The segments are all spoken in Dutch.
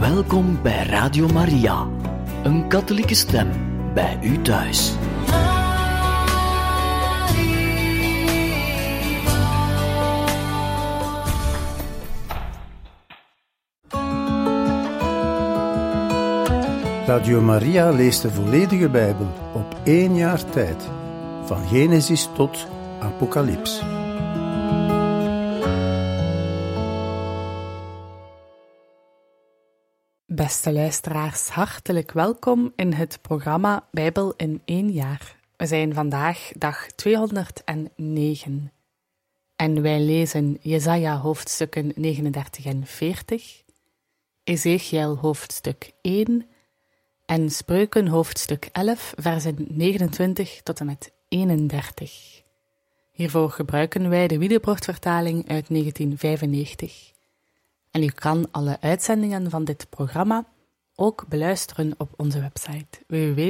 Welkom bij Radio Maria, een katholieke stem bij u thuis. Radio Maria leest de volledige Bijbel op 1 jaar tijd, van Genesis tot Apocalyps. Beste luisteraars, hartelijk welkom in het programma Bijbel in 1 jaar. We zijn vandaag dag 209 en wij lezen Jesaja hoofdstukken 39 en 40, Ezechiel hoofdstuk 1 en Spreuken hoofdstuk 11, versen 29 tot en met 31. Hiervoor gebruiken wij de Wiedebrocht-vertaling uit 1995. En u kan alle uitzendingen van dit programma ook beluisteren op onze website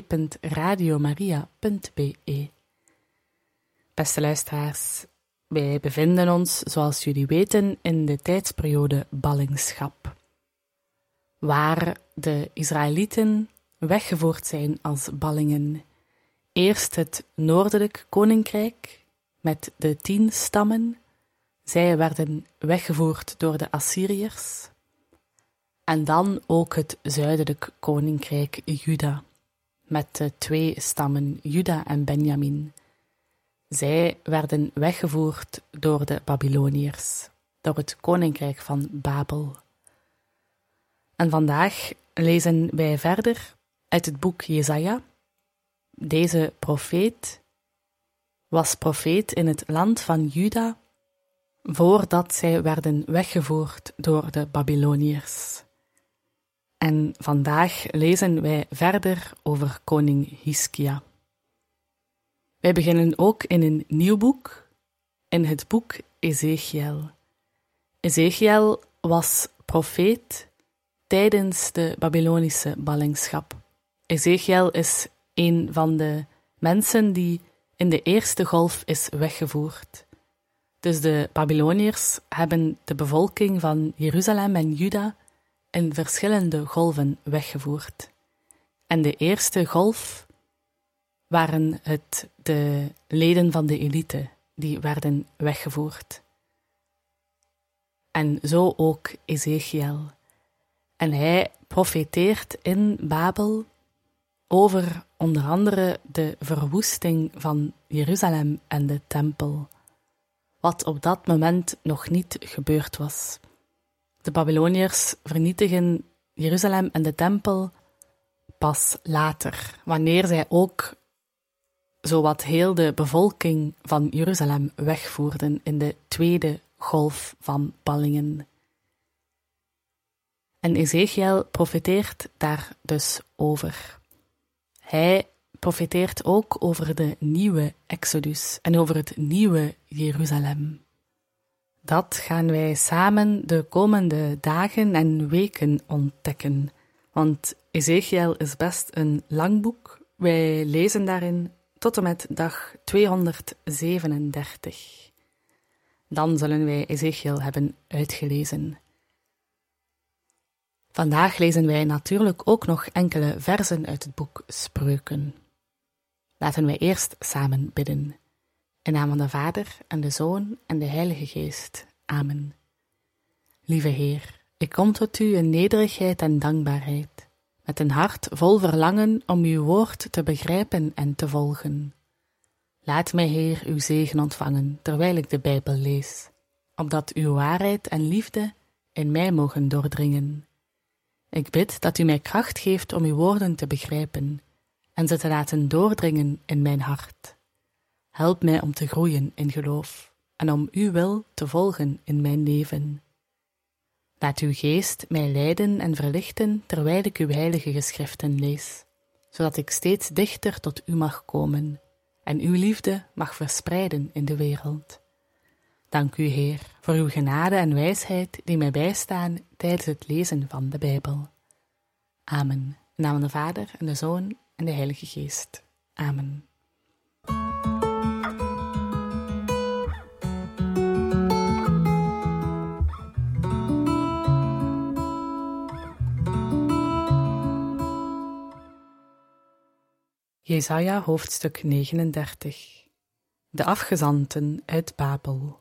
www.radiomaria.be. Beste luisteraars, wij bevinden ons, zoals jullie weten, in de tijdsperiode ballingschap, waar de Israëlieten weggevoerd zijn als ballingen. Eerst het noordelijk koninkrijk met de 10 stammen. Zij werden weggevoerd door de Assyriërs. En dan ook het zuidelijk koninkrijk Juda, met de 2 stammen Juda en Benjamin. Zij werden weggevoerd door de Babyloniërs, door het koninkrijk van Babel. En vandaag lezen wij verder uit het boek Jesaja. Deze profeet was profeet in het land van Juda, voordat zij werden weggevoerd door de Babyloniërs. En vandaag lezen wij verder over koning Hiskia. Wij beginnen ook in een nieuw boek, in het boek Ezechiel. Ezechiel was profeet tijdens de Babylonische ballingschap. Ezechiel is een van de mensen die in de eerste golf is weggevoerd. Dus de Babyloniërs hebben de bevolking van Jeruzalem en Juda in verschillende golven weggevoerd. En de eerste golf waren het de leden van de elite die werden weggevoerd. En zo ook Ezechiel. En hij profeteert in Babel over onder andere de verwoesting van Jeruzalem en de tempel, wat op dat moment nog niet gebeurd was. De Babyloniërs vernietigen Jeruzalem en de tempel pas later, wanneer zij ook zowat heel de bevolking van Jeruzalem wegvoerden in de tweede golf van ballingen. En Ezechiel profeteert daar dus over. Hij profeteert ook over de nieuwe Exodus en over het nieuwe Jeruzalem. Dat gaan wij samen de komende dagen en weken ontdekken, want Ezechiel is best een lang boek. Wij lezen daarin tot en met dag 237. Dan zullen wij Ezechiel hebben uitgelezen. Vandaag lezen wij natuurlijk ook nog enkele versen uit het boek Spreuken. Laten wij eerst samen bidden. In naam van de Vader en de Zoon en de Heilige Geest. Amen. Lieve Heer, ik kom tot U in nederigheid en dankbaarheid, met een hart vol verlangen om Uw woord te begrijpen en te volgen. Laat mij, Heer, Uw zegen ontvangen, terwijl ik de Bijbel lees, opdat Uw waarheid en liefde in mij mogen doordringen. Ik bid dat U mij kracht geeft om Uw woorden te begrijpen en ze te laten doordringen in mijn hart. Help mij om te groeien in geloof en om Uw wil te volgen in mijn leven. Laat Uw geest mij leiden en verlichten terwijl ik Uw heilige geschriften lees, zodat ik steeds dichter tot U mag komen en Uw liefde mag verspreiden in de wereld. Dank U, Heer, voor Uw genade en wijsheid die mij bijstaan tijdens het lezen van de Bijbel. Amen. In de naam van de Vader en de Zoon en de Heilige Geest. Amen. Jesaja hoofdstuk 39. De afgezanten uit Babel.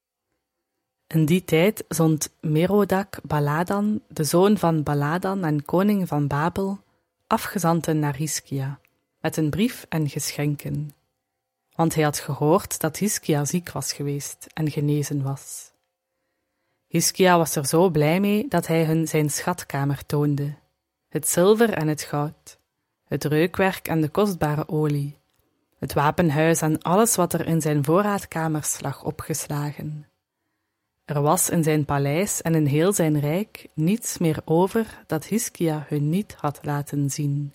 In die tijd zond Merodach Baladan, de zoon van Baladan en koning van Babel, afgezanten naar Hiskia, met een brief en geschenken. Want hij had gehoord dat Hiskia ziek was geweest en genezen was. Hiskia was er zo blij mee dat hij hun zijn schatkamer toonde, het zilver en het goud, het reukwerk en de kostbare olie, het wapenhuis en alles wat er in zijn voorraadkamers lag opgeslagen. Er was in zijn paleis en in heel zijn rijk niets meer over dat Hiskia hun niet had laten zien.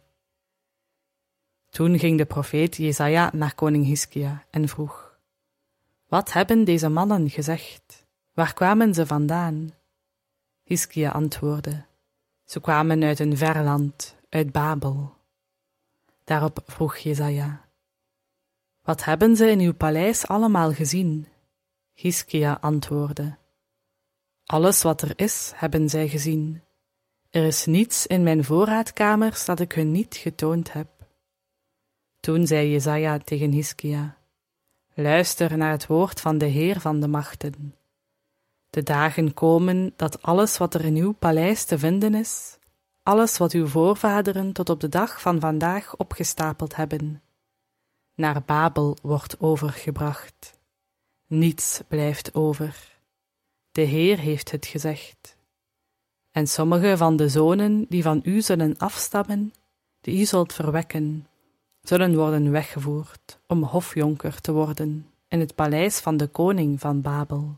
Toen ging de profeet Jesaja naar koning Hiskia en vroeg: Wat hebben deze mannen gezegd? Waar kwamen ze vandaan? Hiskia antwoordde: Ze kwamen uit een ver land, uit Babel. Daarop vroeg Jesaja: Wat hebben ze in uw paleis allemaal gezien? Hiskia antwoordde: Alles wat er is, hebben zij gezien. Er is niets in mijn voorraadkamers dat ik hun niet getoond heb. Toen zei Jesaja tegen Hiskia: Luister naar het woord van de Heer van de machten. De dagen komen dat alles wat er in uw paleis te vinden is, alles wat uw voorvaderen tot op de dag van vandaag opgestapeld hebben, naar Babel wordt overgebracht. Niets blijft over. De Heer heeft het gezegd. En sommige van de zonen die van u zullen afstammen, die u zult verwekken, zullen worden weggevoerd om hofjonker te worden in het paleis van de koning van Babel.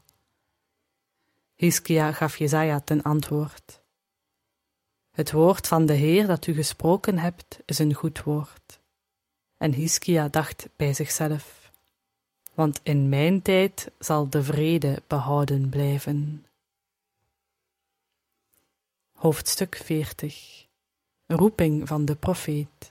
Hiskia gaf Jesaja ten antwoord: Het woord van de Heer dat u gesproken hebt, is een goed woord. En Hiskia dacht bij zichzelf: Want in mijn tijd zal de vrede behouden blijven. Hoofdstuk 40. Roeping van de profeet.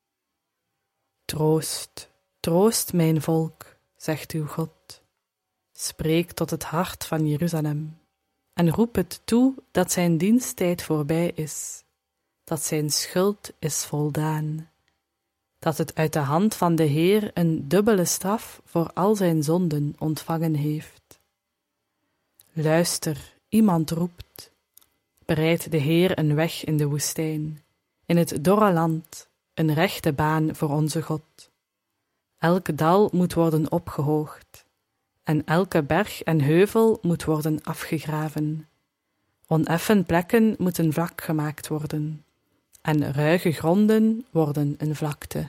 Troost, troost mijn volk, zegt uw God. Spreek tot het hart van Jeruzalem en roep het toe dat zijn diensttijd voorbij is, dat zijn schuld is voldaan, dat het uit de hand van de Heer een dubbele straf voor al zijn zonden ontvangen heeft. Luister, iemand roept: bereid de Heer een weg in de woestijn, in het dorre land, een rechte baan voor onze God. Elk dal moet worden opgehoogd, en elke berg en heuvel moet worden afgegraven. Oneffen plekken moeten vlak gemaakt worden, en ruige gronden worden een vlakte.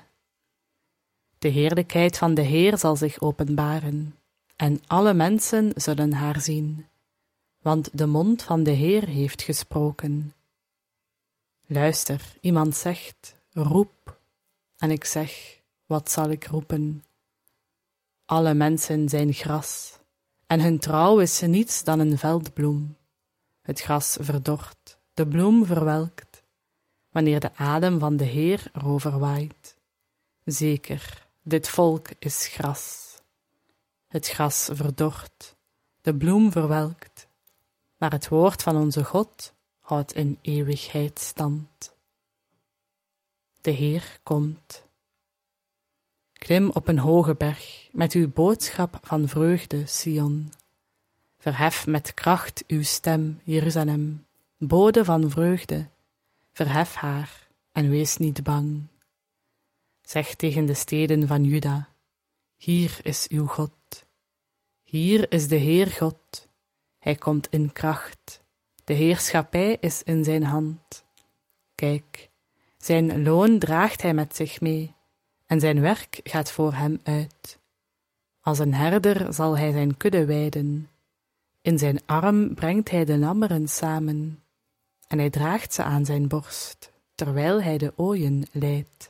De heerlijkheid van de Heer zal zich openbaren, en alle mensen zullen haar zien, want de mond van de Heer heeft gesproken. Luister, iemand zegt: roep. En ik zeg: wat zal ik roepen? Alle mensen zijn gras, en hun trouw is niets dan een veldbloem. Het gras verdort, de bloem verwelkt, wanneer de adem van de Heer erover waait. Zeker, dit volk is gras. Het gras verdort, de bloem verwelkt, maar het woord van onze God houdt in eeuwigheid stand. De Heer komt. Klim op een hoge berg met uw boodschap van vreugde, Sion. Verhef met kracht uw stem, Jeruzalem, bode van vreugde. Verhef haar en wees niet bang. Zeg tegen de steden van Juda: hier is uw God. Hier is de Heer God. Hij komt in kracht. De heerschappij is in zijn hand. Kijk, zijn loon draagt hij met zich mee, en zijn werk gaat voor hem uit. Als een herder zal hij zijn kudde weiden. In zijn arm brengt hij de lammeren samen, en hij draagt ze aan zijn borst, terwijl hij de ooien leidt.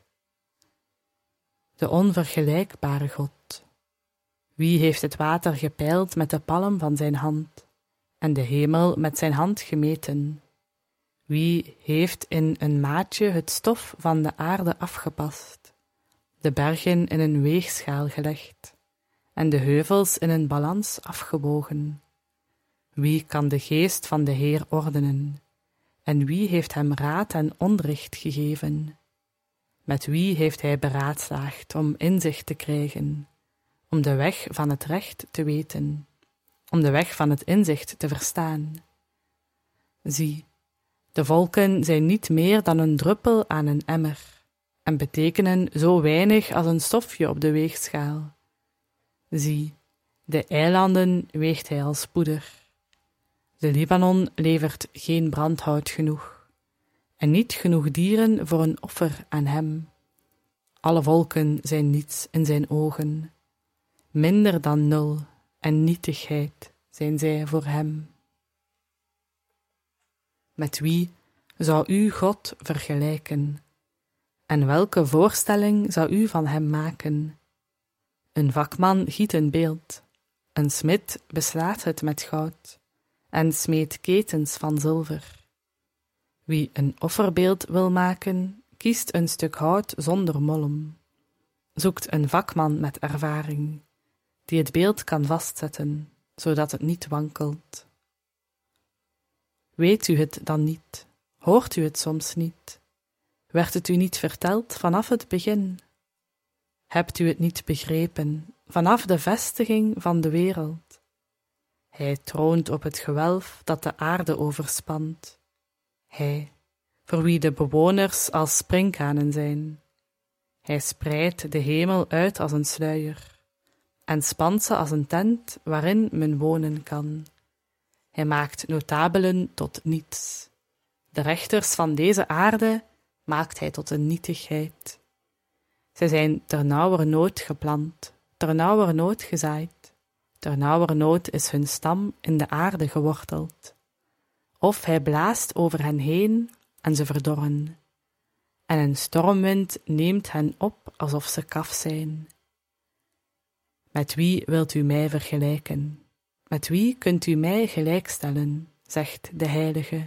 De onvergelijkbare God. Wie heeft het water gepeild met de palm van zijn hand, en de hemel met zijn hand gemeten? Wie heeft in een maatje het stof van de aarde afgepast, de bergen in een weegschaal gelegd, en de heuvels in een balans afgewogen? Wie kan de geest van de Heer ordenen? En wie heeft hem raad en onderricht gegeven? Met wie heeft hij beraadslaagd om inzicht te krijgen, om de weg van het recht te weten, om de weg van het inzicht te verstaan? Zie, de volken zijn niet meer dan een druppel aan een emmer en betekenen zo weinig als een stofje op de weegschaal. Zie, de eilanden weegt hij als poeder. De Libanon levert geen brandhout genoeg en niet genoeg dieren voor een offer aan hem. Alle volken zijn niets in zijn ogen. Minder dan nul en nietigheid zijn zij voor hem. Met wie zou u God vergelijken? En welke voorstelling zou u van hem maken? Een vakman giet een beeld, een smid beslaat het met goud en smeedt ketens van zilver. Wie een offerbeeld wil maken, kiest een stuk hout zonder molm, zoekt een vakman met ervaring, die het beeld kan vastzetten, zodat het niet wankelt. Weet u het dan niet? Hoort u het soms niet? Werd het u niet verteld vanaf het begin? Hebt u het niet begrepen vanaf de vestiging van de wereld? Hij troont op het gewelf dat de aarde overspant. Hij, voor wie de bewoners als sprinkhanen zijn. Hij spreidt de hemel uit als een sluier en spant ze als een tent waarin men wonen kan. Hij maakt notabelen tot niets. De rechters van deze aarde maakt hij tot een nietigheid. Zij zijn ternauwernood geplant, ternauwernood gezaaid, ternauwernood is hun stam in de aarde geworteld. Of hij blaast over hen heen en ze verdorren, en een stormwind neemt hen op alsof ze kaf zijn. Met wie wilt u mij vergelijken? Met wie kunt u mij gelijkstellen, zegt de Heilige.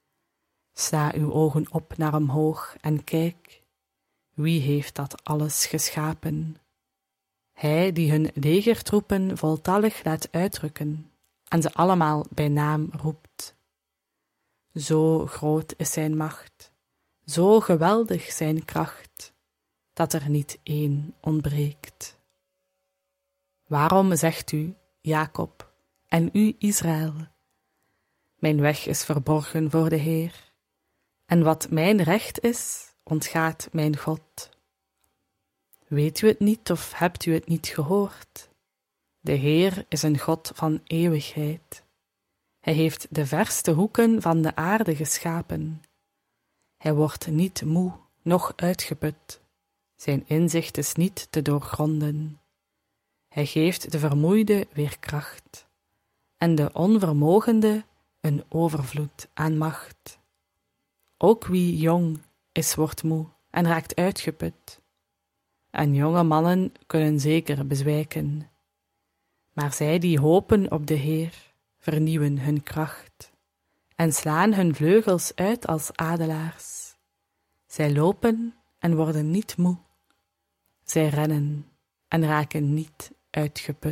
Sla uw ogen op naar omhoog en kijk, wie heeft dat alles geschapen? Hij die hun legertroepen voltallig laat uitrukken en ze allemaal bij naam roept. Zo groot is zijn macht, zo geweldig zijn kracht, dat er niet één ontbreekt. Waarom zegt u, Jacob, en u, Israël? Mijn weg is verborgen voor de Heer, en wat mijn recht is, ontgaat mijn God. Weet u het niet of hebt u het niet gehoord? De Heer is een God van eeuwigheid. Hij heeft de verste hoeken van de aarde geschapen. Hij wordt niet moe, noch uitgeput. Zijn inzicht is niet te doorgronden. Hij geeft de vermoeide weer kracht, en de onvermogende een overvloed aan macht. Ook wie jong is, wordt moe en raakt uitgeput. En jonge mannen kunnen zeker bezwijken. Maar zij die hopen op de Heer, vernieuwen hun kracht en slaan hun vleugels uit als adelaars. Zij lopen en worden niet moe. Zij rennen en raken niet uitgeput.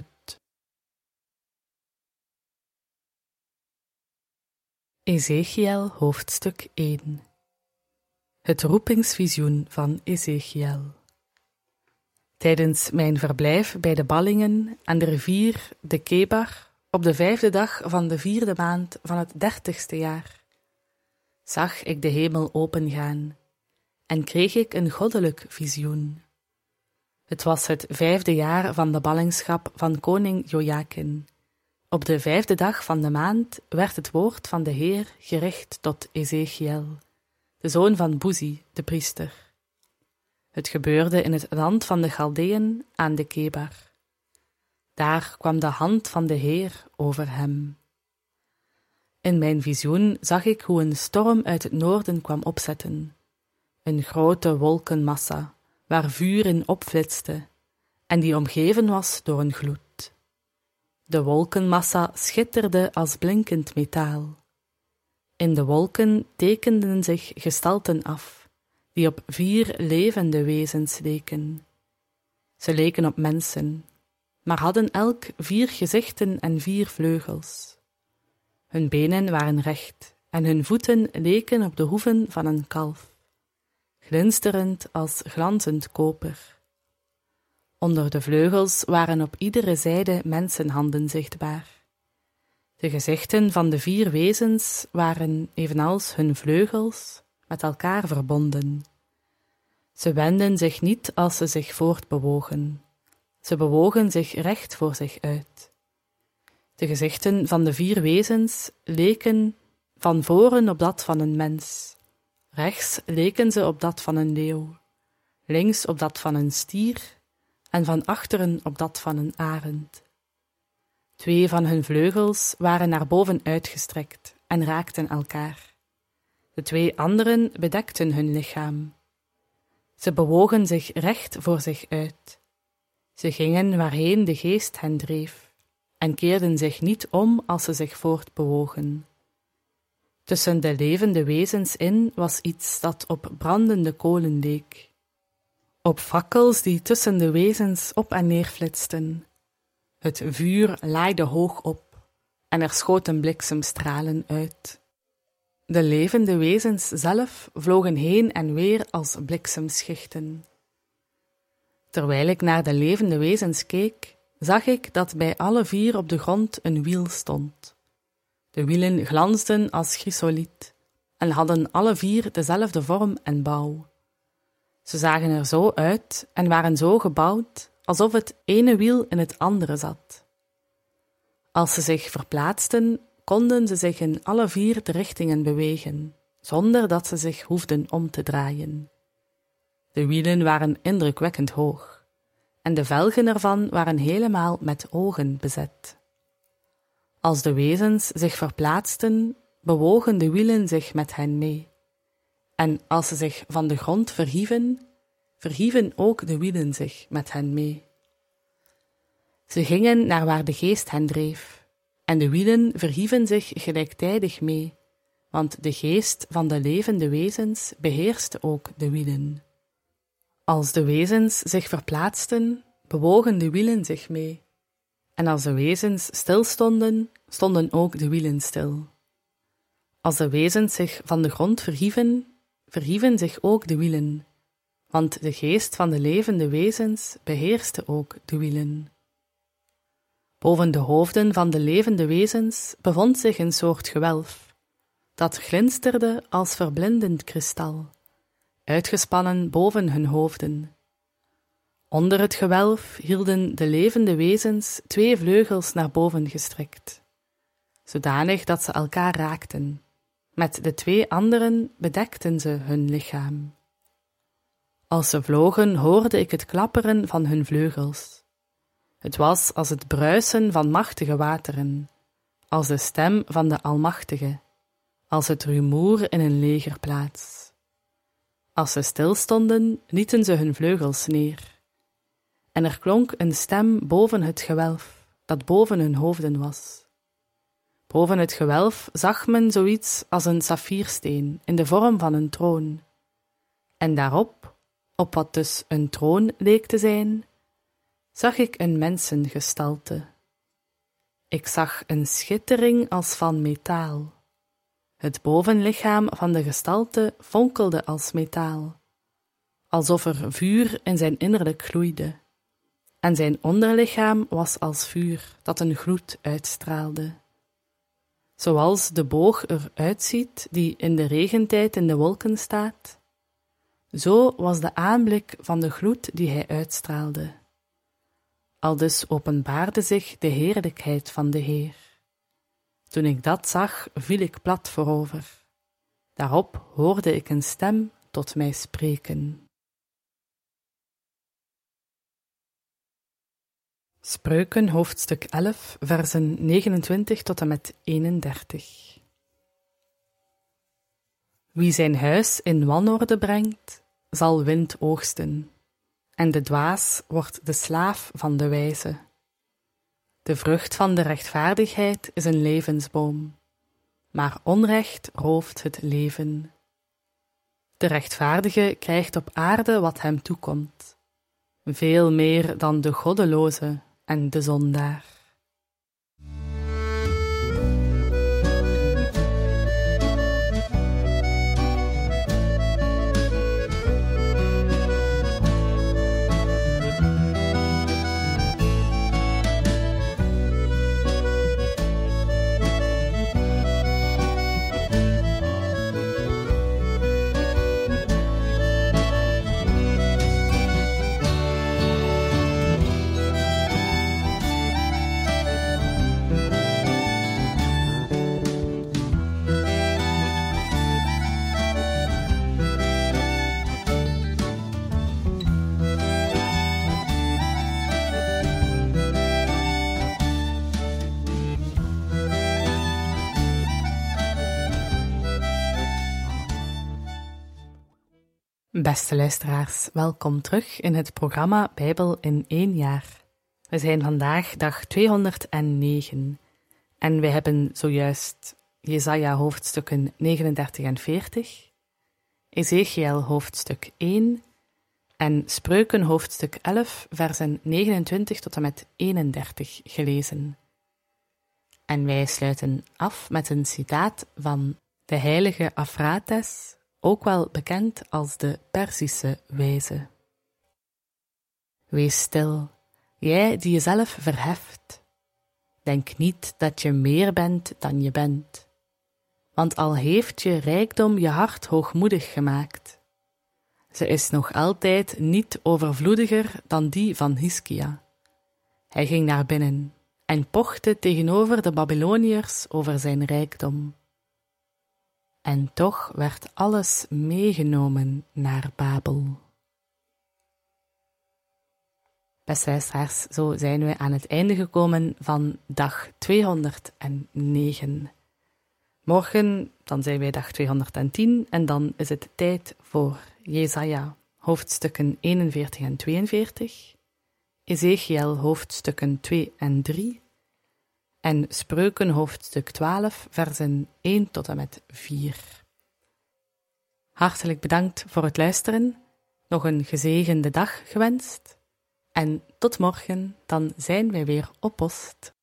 Ezechiël hoofdstuk 1. Het roepingsvisioen van Ezechiël. Tijdens mijn verblijf bij de ballingen aan de rivier de Kebar op de 5e dag van de 4e maand van het 30ste jaar, zag ik de hemel opengaan en kreeg ik een goddelijk visioen. Het was het 5e jaar van de ballingschap van koning Jojakin. Op de 5e dag van de maand werd het woord van de Heer gericht tot Ezechiël, de zoon van Buzi, de priester. Het gebeurde in het land van de Chaldeën aan de Kebar. Daar kwam de hand van de Heer over hem. In mijn visioen zag ik hoe een storm uit het noorden kwam opzetten, een grote wolkenmassa, waar vuur in opflitste, en die omgeven was door een gloed. De wolkenmassa schitterde als blinkend metaal. In de wolken tekenden zich gestalten af, die op 4 levende wezens leken. Ze leken op mensen, maar hadden elk 4 gezichten en 4 vleugels. Hun benen waren recht en hun voeten leken op de hoeven van een kalf. glinsterend als glanzend koper. Onder de vleugels waren op iedere zijde mensenhanden zichtbaar. De gezichten van de 4 wezens waren, evenals hun vleugels, met elkaar verbonden. Ze wendden zich niet als ze zich voortbewogen. Ze bewogen zich recht voor zich uit. De gezichten van de 4 wezens leken van voren op dat van een mens. Rechts leken ze op dat van een leeuw, links op dat van een stier en van achteren op dat van een arend. 2 van hun vleugels waren naar boven uitgestrekt en raakten elkaar. De 2 anderen bedekten hun lichaam. Ze bewogen zich recht voor zich uit. Ze gingen waarheen de geest hen dreef en keerden zich niet om als ze zich voortbewogen. Tussen de levende wezens in was iets dat op brandende kolen leek. Op fakkels die tussen de wezens op en neer flitsten. Het vuur laaide hoog op en er schoten bliksemstralen uit. De levende wezens zelf vlogen heen en weer als bliksemschichten. Terwijl ik naar de levende wezens keek, zag ik dat bij alle 4 op de grond een wiel stond. De wielen glansden als chrysoliet en hadden alle 4 dezelfde vorm en bouw. Ze zagen er zo uit en waren zo gebouwd alsof het ene wiel in het andere zat. Als ze zich verplaatsten, konden ze zich in alle 4 de richtingen bewegen, zonder dat ze zich hoefden om te draaien. De wielen waren indrukwekkend hoog, en de velgen ervan waren helemaal met ogen bezet. Als de wezens zich verplaatsten, bewogen de wielen zich met hen mee. En als ze zich van de grond verhieven, verhieven ook de wielen zich met hen mee. Ze gingen naar waar de geest hen dreef, en de wielen verhieven zich gelijktijdig mee, want de geest van de levende wezens beheerste ook de wielen. Als de wezens zich verplaatsten, bewogen de wielen zich mee, en als de wezens stilstonden, stonden ook de wielen stil. Als de wezens zich van de grond verhieven, verhieven zich ook de wielen, want de geest van de levende wezens beheerste ook de wielen. Boven de hoofden van de levende wezens bevond zich een soort gewelf, dat glinsterde als verblindend kristal, uitgespannen boven hun hoofden. Onder het gewelf hielden de levende wezens 2 vleugels naar boven gestrekt, zodanig dat ze elkaar raakten. Met de 2 anderen bedekten ze hun lichaam. Als ze vlogen, hoorde ik het klapperen van hun vleugels. Het was als het bruisen van machtige wateren, als de stem van de Almachtige, als het rumoer in een legerplaats. Als ze stilstonden, lieten ze hun vleugels neer. En er klonk een stem boven het gewelf, dat boven hun hoofden was. Boven het gewelf zag men zoiets als een saffiersteen in de vorm van een troon. En daarop, op wat dus een troon leek te zijn, zag ik een mensengestalte. Ik zag een schittering als van metaal. Het bovenlichaam van de gestalte fonkelde als metaal, alsof er vuur in zijn innerlijk gloeide, en zijn onderlichaam was als vuur dat een gloed uitstraalde. Zoals de boog eruit ziet die in de regentijd in de wolken staat, zo was de aanblik van de gloed die hij uitstraalde. Aldus openbaarde zich de heerlijkheid van de Heer. Toen ik dat zag, viel ik plat voorover. Daarop hoorde ik een stem tot mij spreken. Spreuken, hoofdstuk 11, versen 29 tot en met 31. Wie zijn huis in wanorde brengt, zal wind oogsten, en de dwaas wordt de slaaf van de wijze. De vrucht van de rechtvaardigheid is een levensboom, maar onrecht rooft het leven. De rechtvaardige krijgt op aarde wat hem toekomt, veel meer dan de goddeloze en de zondaar. Beste luisteraars, welkom terug in het programma Bijbel in 1 jaar. We zijn vandaag dag 209 en we hebben zojuist Jesaja hoofdstukken 39 en 40, Ezechiël hoofdstuk 1 en Spreuken hoofdstuk 11, versen 29 tot en met 31 gelezen. En wij sluiten af met een citaat van de heilige Afrates, ook wel bekend als de Perzische wijze. Wees stil, jij die jezelf verheft. Denk niet dat je meer bent dan je bent, want al heeft je rijkdom je hart hoogmoedig gemaakt. Ze is nog altijd niet overvloediger dan die van Hiskia. Hij ging naar binnen en pochte tegenover de Babyloniërs over zijn rijkdom. En toch werd alles meegenomen naar Babel. Beste luisteraars, zo zijn we aan het einde gekomen van dag 209. Morgen dan zijn wij dag 210 en dan is het tijd voor Jesaja, hoofdstukken 41 en 42, Ezechiël hoofdstukken 2 en 3 en Spreuken hoofdstuk 12, versen 1 tot en met 4. Hartelijk bedankt voor het luisteren, nog een gezegende dag gewenst en tot morgen, dan zijn wij weer op post.